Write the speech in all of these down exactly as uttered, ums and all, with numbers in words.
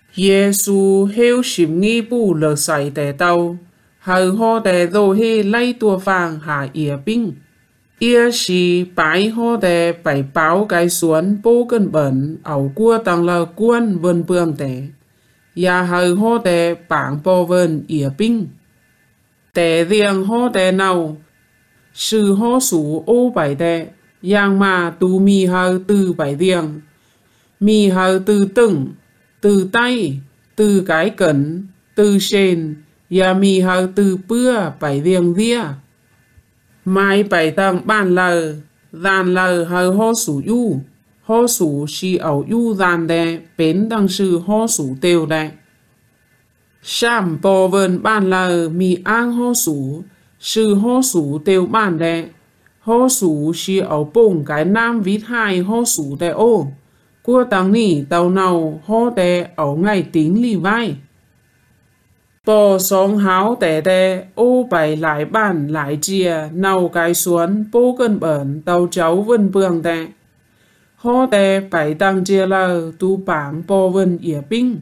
Giê-xu hêu xìm nghi bù lờ sải tè tàu, hờ hô tè dô hê lay tua vàng hạ ỉa binh. Ia xì bái hô tè bày báo cái xuân bố cân bẩn, ảo cua tăng lờ cuôn vân bương tè. Ia hờ hô tè bảng bò vân ỉa binh. Tè riêng hô tè nào, sư hô sủ ô bảy tè, yang mà tu mi hờ từ bảy riêng. Mi hờ từ từng, từ tay, từ cái cẩn, từ sền, và mi hờ từ bưa bảy riêng ria. Mai bảy tầng bàn lờ, dàn lờ hờ hô sủ yu, hô sủ si ẩu yu dàn đè, bến đăng sư hô sủ tiêu đè. Sàm bò vần bàn lờ mi an hô sủ, sư hô sủ tiêu bàn đè. Hô sủ si ẩu bông cái nam vít hai hô sủ đè ô. Cua tăng nỉ tàu nào hô tè ẩu ngày tính lì vai. Bò sống háo tè tè ô bảy lại bàn lại chia nào cái xuân bố cân bẩn tàu cháu vân bường tè. Hô tè bảy tăng chia lờ tu bảng bò vân ỉa binh.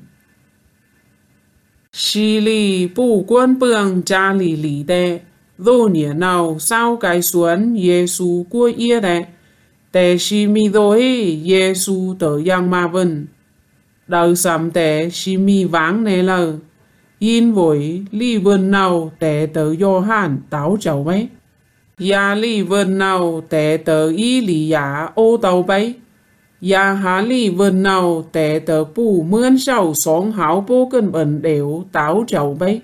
Xì lì bù quân bường cha lì lì tè. Dô nhỉ nào sao cái xuân Giê-xu cua ia tè. Tè xì mi dô hê Giê-xu tờ yang ma vân. Đào xăm tè xì mi váng nè lờ. Yin với lì vân nào tè tờ yo hàn táo cháu bấy. Ya lì vân nào tè tờ y lì giá ô tàu bấy. Ya há lì vân nào tè tờ bù mươn sầu sống háo bố cân bẩn đều táo cháu bấy.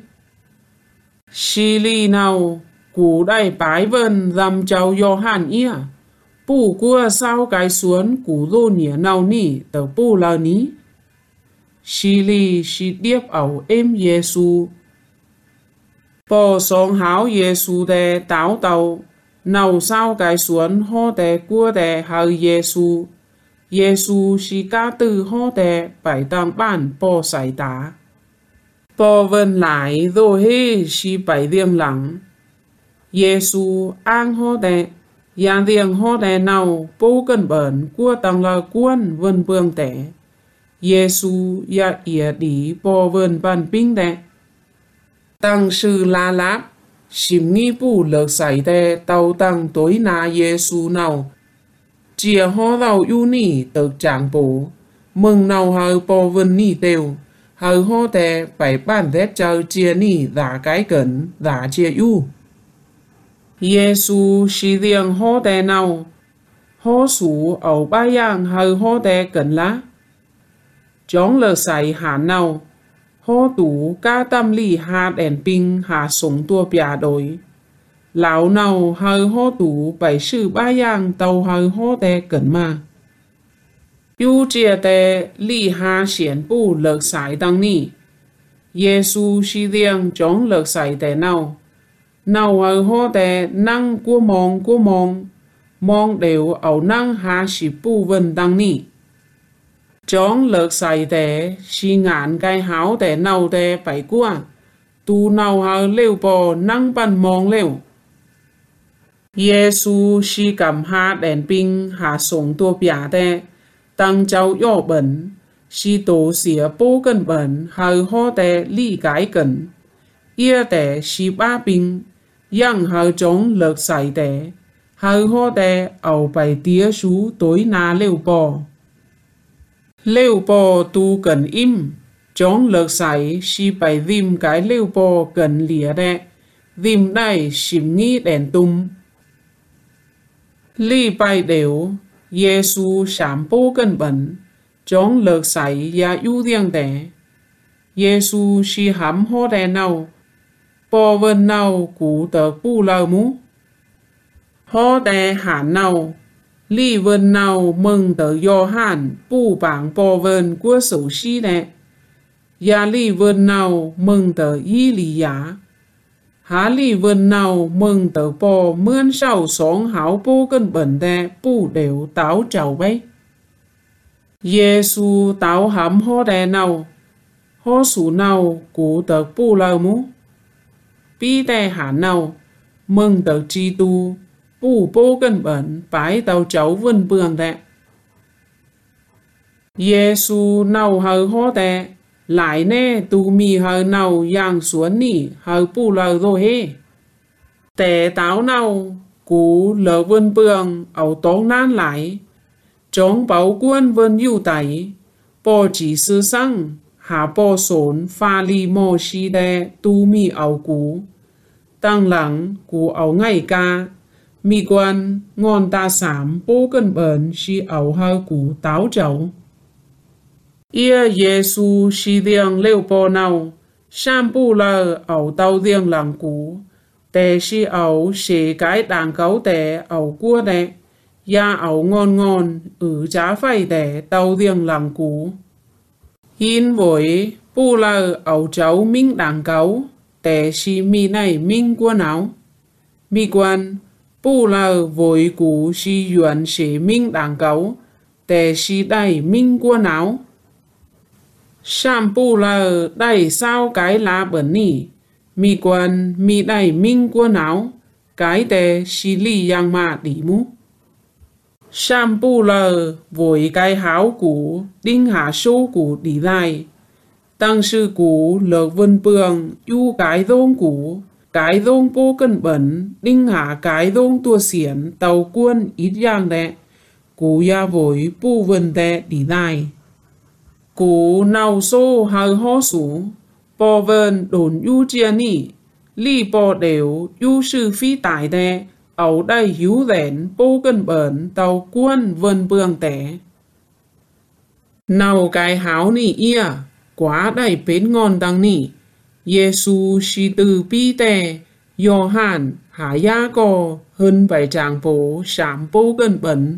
Xì lì nào cú đầy bái vân dằm cháu yo hàn ia. Bù cua sao cái xuống cú dô nhỉ nào nỉ tờ bù lờ ní. Xì lì xì điếp ẩu êm Giê-xu. Bò sống háo Giê-xu tè táo tàu. Nào sao cái xuống hô tè cua tè hờ Giê-xu. Giê-xu xì ca tư hô tè bảy tăng bản bò sải tá. Bò vân lại dô hê xì bảy riêng lắng. Giê-xu an hô tè. Giang riêng hô tè nào bố cân bẩn cua tăng lờ cuôn vân bương tè. Giê-xu ya ỉa đi bò vân bàn binh tè. Tăng sư la láp. Xìm nghi bù lợc sải tè tàu tăng tối na Giê-xu nào. Chìa hô tàu yu nỉ tợc chẳng bố. Mừng nào hờ bò vân nỉ tèo. Hờ hô tè bảy bàn thét chờ chìa nỉ giả cái cẩn giả chìa yu. Giê-xu xì riêng hô tè nào. Hô sủ ẩu ba yang hờ hô tè cẩn lá. Chóng lờ sải hàn nào. Hô tủ ca tâm lì hà đèn ping hà sống tua bìa đối. Lão nào hờ hô tủ bảy sư ba yang tàu hờ hô tè cẩn mà. Yu chia tè lì hà xiển bù lợc sải tăng nỉ. Giê-xu xì riêng chóng lợc sải tè nào. Nào hờ hô tè năng cua mong cua mong. Mong đều ẩu năng hà xì bù vân tăng nỉ. Chóng lợc sải tè xì ngạn cái háo tè nào tè bảy cua. Tu nào hờ lêu bò năng bàn mong lêu. Giê-xu xì cầm hà đèn ping hà sống tua bìa tè. Tăng cháu yo bẩn. Xì tổ xỉa bố cân bẩn hờ hô tè lì cái cẩn. Ia tè xì ba ping. Yang hờ chóng lợc sải tè. Hờ hô tè ẩu bảy tía xú tối na lêu bò. Lêu bò tu cần im. Chóng lợc sải xì bảy dìm cái lêu bò cần lìa đẹ. Dìm đài xìm nghi đèn tung. Lì bài đều. Giê-xu sám bố cân bẩn. Chóng lợc sải ya yu riêng tè. Giê-xu xì hám hô tè nào. Bò vân nào cú tờ bù lờ mú. Hô tè hàn nào. Lì vân nào mừng tờ yo hàn bù bảng bò vân của sổ xí nè. Ya lì vân nào mừng tờ y lì giá. Há lì vân nào mừng tờ bò mươn sau sống háo bố cân bẩn tè bù đều táo cháu bấy. Giê-xu táo hám hô tè nào. Hô sủ nào cú tờ bù lờ mú. Bí tè hàn nào. Mừng tờ chi tu. Bù bố cân bẩn bái tàu cháu vân bường tè. Giê-xu nào hờ hô tè. lại nè tu mi hờ nào yang xuống nỉ hờ pu lờ rồi he. Tè táo nào cú lờ vân bường ẩu tóng nan lại. Trong bảo quân vân yu tẩy, bò chỉ sư sang, hạ bò sốn pha li mò xì đe tu mi ẩu cú. Tăng lắng cú ẩu ngày ca, mi quan ngon ta sám bố cân bẩn xì ẩu hơ cú táo chấu. Ia Giê-xu xì điên lêu bò nào, sam bù lờ ẩu tàu điên lăng cú, tè xì ẩu xế cái đàn cấu tè ẩu cua đe. Ya ẩu ngon ngon, ử chá phai tè tàu điên lăng cú. Hin với bù lờ ẩu cháu minh đàn cấu, tè xì mi này minh quân áo. Mi quan, bù lờ với cú xì yuan xế minh đàn cấu, tè xì đầy minh quân áo. Sam bù lờ đầy sao cái lá bẩn nỉ, mi quan mi đầy minh quân áo, cái tè xì li yang mà đi mũ. Sam bù lờ với cái háo cú đinh hạ số cú đi lại. Tăng sư cú lờ vân bường yu cái dông cú, cái dông bố cân bẩn đinh hạ cái dông tua xiển tàu quân ít giang đẹ. Cú ya với bù vân đẹ đi lại. Cú nào số hờ hó sú, bò vân đồn yu chia nỉ, li bò đều yu sư phi tải đẹ. Ẩu đầy hiếu rẽn bố cân bẩn tàu quân vân bường tẻ. Nào cái háo nỉ ia, quá đầy bến ngon đăng nỉ. Giê-xu xì từ bi tè, Yô hàn hạ ya cò, hơn bảy chàng bố sám bố cân bẩn.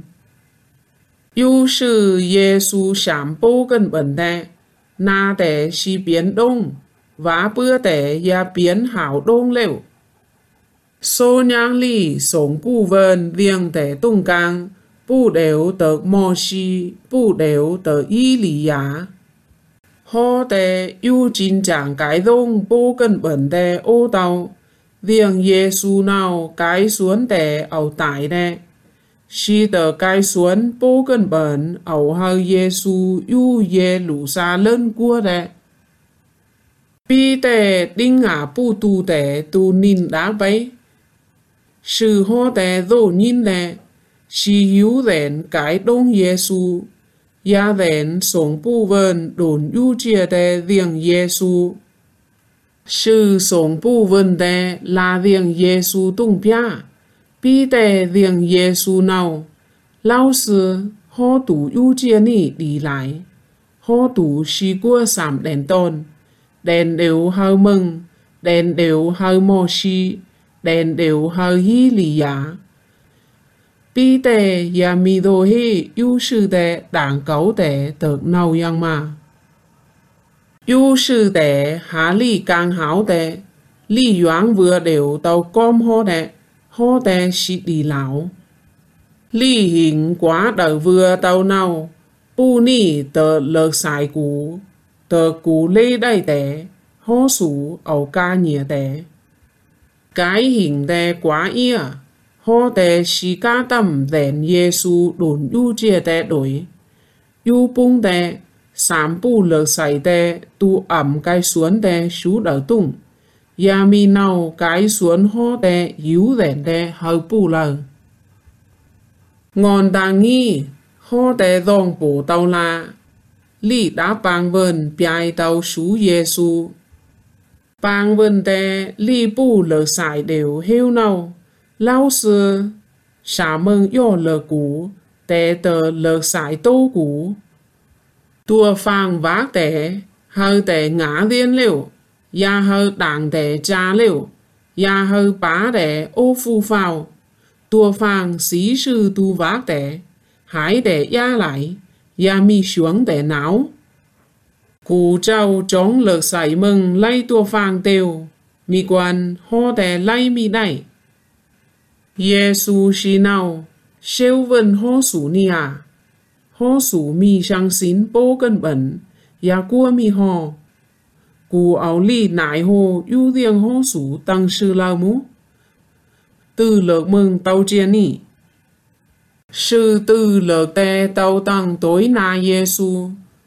Yu sư Giê-xu sám bố cân bẩn tè, na tè xì biến đông, vá bưa tè ya biến hảo đông lệu. Số nhang lì sống bù vần riêng tẻ tung càng, bù đều tờ mò xì, bù đều tờ y lì giá. Hò tẻ yu chín chẳng cái đông bố cân bẩn tẻ ô tàu, riêng Giê-xu nào cái xuống tẻ ẩu tải tẻ. Xì tờ cái xuống bố cân bẩn ẩu hờ Giê-xu yu dê lũ xa lên cua tẻ. Bi tẻ đinh ngả bù tù tẻ tù nín đá bấy. Sư hô tè dô nhìn lẹ, xì hiếu rẽn cái đông Giê-xu, ya rẽn sống bù vần đồn yu chia tè riêng Giê-xu. Sư sống bù vần tè là riêng Giê-xu tung bia, bi tè riêng Giê-xu nào. Lao sư hô tủ yu chia nỉ đi lại, hô tủ xì cua sảm đèn tôn, đèn đều hơ mừng, đèn đều hơ mò xì, đèn đều hờ hi lì giá. Bi tè ya mi đô hi yu sư tè đảng cấu tè tợt nào yang mà. Yu sư tè há lì càng háo tè, lì yoáng vừa đều tàu com hô tè, hô tè xịt đi lão. Lì hình quá đỡ vừa tàu nào, bù nì tờ lợt xài cú, tờ cú lê đầy tè, hô sú ẩu ca nhìa tè. Cái hình tè quá ia, hô tè xì ca tâm rẽn Giê-xu đồn yu chia tè đổi. Yu bung tè, sám bù lợt xài tè, tu ẩm cái xuống tè xú đỡ tung. Ya mi nào cái xuống hô tè hiếu rẽn tè hờ bù lờ. Ngon đà nghi, hô tè dòng bổ tàu la. Lì đá bang vần biai tàu xú Giê-xu. Bang vân tè li bù lờ xài đều heo nào. Lao sư xả mừng yô lờ cú, tè tờ lờ xài tô cú. Tua phang vác tè, hờ tè ngã điên liệu, ya hờ đảng tè cha liệu, ya hờ bá tè ô phu phao. Tua phang xí sư tu vác tè, hái tè ya lại, ya mi xuống tè não. Cú trâu trống lợt xài mừng lay tua phang tiêu, mi quan hô tè lay mi đẩy. Giê-xu xì nào, xêu vân hô sú ni à. Hô sú mi sang xín bố cân bẩn, ya cua mi hò. Cú áo lì nải hồ yu riêng hô sú tăng sư lao mũ. Từ lợt mừng tàu chia nỉ. Sư từ lợt tè tàu tăng tối na Giê-xu,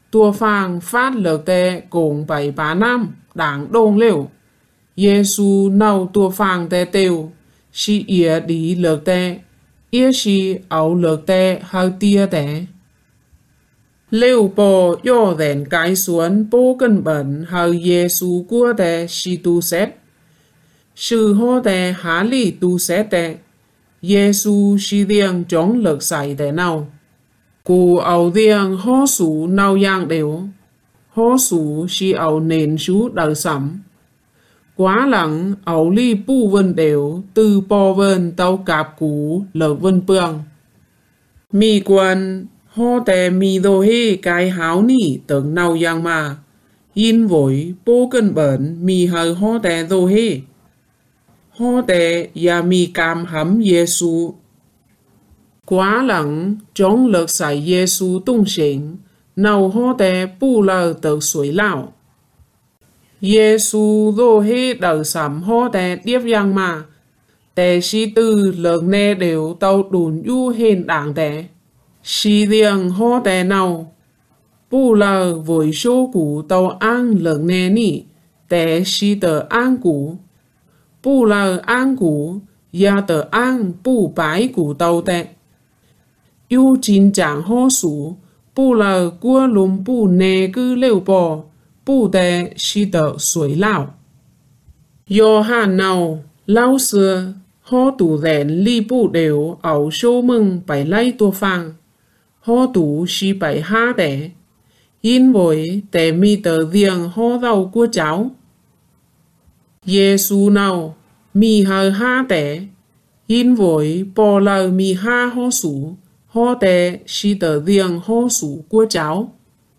tua phang phát lực tê cùng bảy bá năm đảng đông liều. Giê-xu nâu tua phang tê tiêu, si ỉa đi lực tê, ỉa si ấu lực tê hơi tia tê. Liêu bò yô đèn cái xuân bố cân bẩn hơi Giê-xu của tê si tu xét. Sư hô tê há lì tu xét tê, Giê-xu si điên chống lực xảy tê nào. Cụ ấu điên hô sủ nào yang đều, hô sủ si ấu nền sú đời sắm. Quá lặng ấu ly bù vân đều từ bò vân tàu cạp cú lợp vân bương. Mì quân hô tè mì đồ hê cái háo nỉ tưởng nào yang mà. Yên vội bố cân bẩn mì hờ hô tè đồ hê. Hô tè ya mì cam hấm Giê-xu. Quá lặng chống lực xảy Giê-xu tung xỉnh, nào hô tè bù lờ tự suối lão. Giê-xu đồ hê đời sắm hô tè điếp yang mà. Tè si tư lượng nê đều tàu đùn yu hên đảng tè. Si điên hô tè nào. Bù lờ với số củ tàu ăn lượng nê nị. Tè si tờ ăn củ. Bù lờ ăn củ. Ya tờ ăn bù bái củ tàu tè. Yu chín chẳng hô sủ. Bù lờ cua lùm bù nê cư liêu bò. Bù tè si tờ suối lão. Yo hàn nào. Lao xưa. Hô tủ rèn ly bù đều ảo số mừng bảy lấy tua phang. Hô tủ si bảy ha tẻ. Yên vội tẻ mi tờ riêng hô rau của cháu. Giê-xu nào mi hờ ha tẻ. Yên vội bò lờ mi ha hô sủ. Hô tẻ si tờ riêng hô sủ của cháu.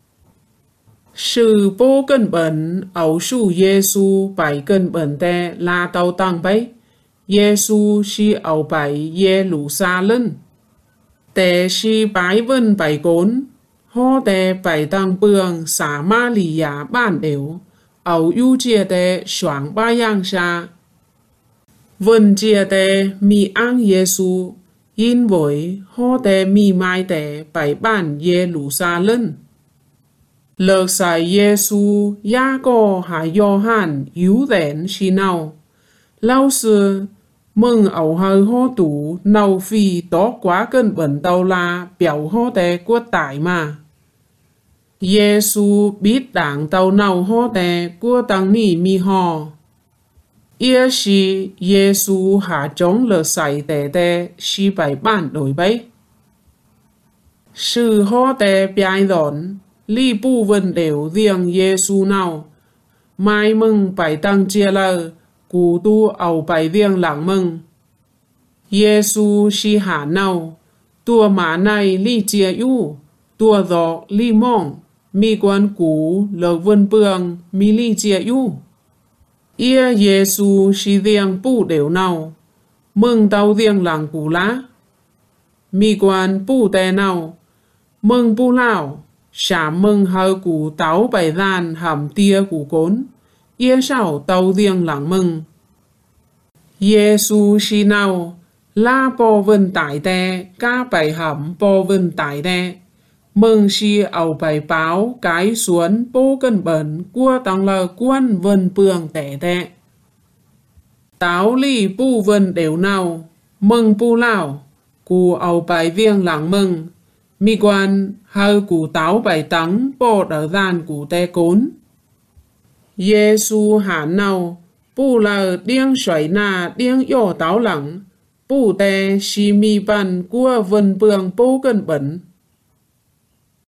Sự bố cân bẩn ảo sủ Giê-xu bảy cân bẩn tẻ là tàu tăng bấy. Giê-xu si ảo bảy Giê lũ xa lên. Tè si bái vân bảy cốn. Hô tè bảy tăng bường xả ma lì giá bản đều. Ảo yu chia tè soáng ba yang xa. Vân chia tè mi ăn Giê-xu. Yên vội hô tè mi mai tè bảy bản Giê lũ xa lên. Lực xảy Giê-xu ya co hà yo hàn yếu rẽn si nào. Lao sư mừng ảo hơi hô tủ nào phi tó quá cân bẩn tàu là biểu hô tè của tải mà. Giê-xu biết đảng tàu nào hô tè của tăng nỉ mi hò. Ia si Giê-xu hạ chống lờ xảy tè tè si bảy bản đổi bấy. Sự hô tè biai đón ly bù vân đều riêng Giê-xu nào. Mai mừng bảy tăng chia lờ. Cụ tu ảo bảy riêng lặng mừng. Giê-xu si hạ nào. Tua mã này li chia yu. Tua gió li mong. Mi quan cú lợc vân bường mi li chia yu. Ia Giê-xu si riêng bù đều nào. Mừng tàu riêng lặng cú lá. Mi quan bù tè nào. Mừng bù lão. Xả mừng hơi cú táo bảy gian hầm tia cú cốn. Ia sao tàu riêng lặng mừng. Giê-xu si nào. La bò vân tải tè. Ca bảy hầm bò vân tải tè. Mừng si ảo bảy báo. Cái xuân bố cân bẩn. Của tăng lờ quân vân bường tẻ tè. Táo lì bù vân đều nào. Mừng bù lão. Cú ảo bảy riêng lặng mừng. Mi quan hơi cú táo bảy tắng. Bò đỡ gian cú tè cốn. Giê-xu hán nào. Bù lờ điên xoay nà điên yổ táo lặng. Bù tè si mi bần của vân bường bố cân bẩn.